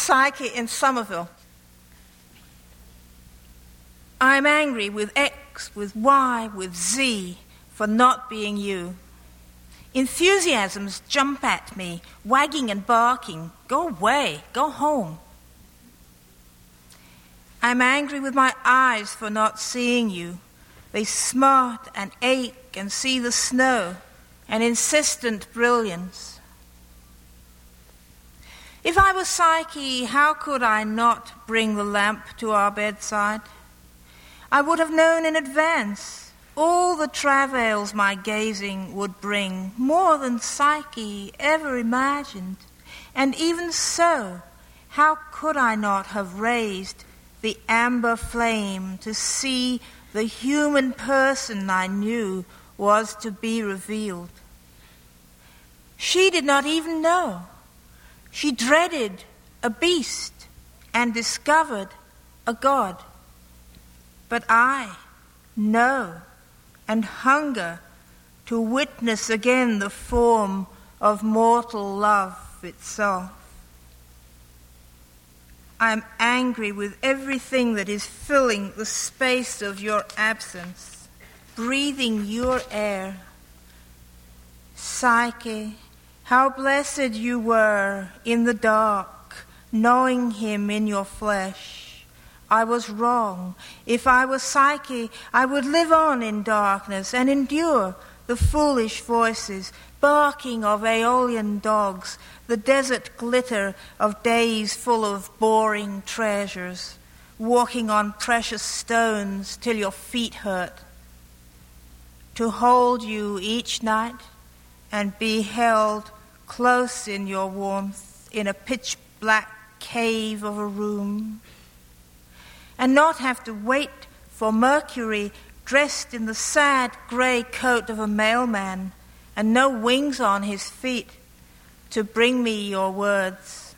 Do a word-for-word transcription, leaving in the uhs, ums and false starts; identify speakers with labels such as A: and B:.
A: Psyche in Somerville. I'm angry with X, with Y, with Z for not being you. Enthusiasms jump at me, wagging and barking. Go away, go home. I'm angry with my eyes for not seeing you. They smart and ache and see the snow, an insistent brilliance. If I were Psyche, how could I not bring the lamp to our bedside? I would have known in advance all the travails my gazing would bring, more than Psyche ever imagined. And even so, how could I not have raised the amber flame to see the human person I knew was to be revealed? She did not even know. She dreaded a beast and discovered a god. But I know and hunger to witness again the form of mortal love itself. I am angry with everything that is filling the space of your absence, breathing your air. Psyche, how blessed you were in the dark, knowing him in your flesh. I was wrong. If I were Psyche, I would live on in darkness and endure the foolish voices, barking of Aeolian dogs, the desert glitter of days full of boring treasures, walking on precious stones till your feet hurt. To hold you each night and be held close in your warmth in a pitch-black cave of a room, and not have to wait for Mercury dressed in the sad grey coat of a mailman and no wings on his feet to bring me your words.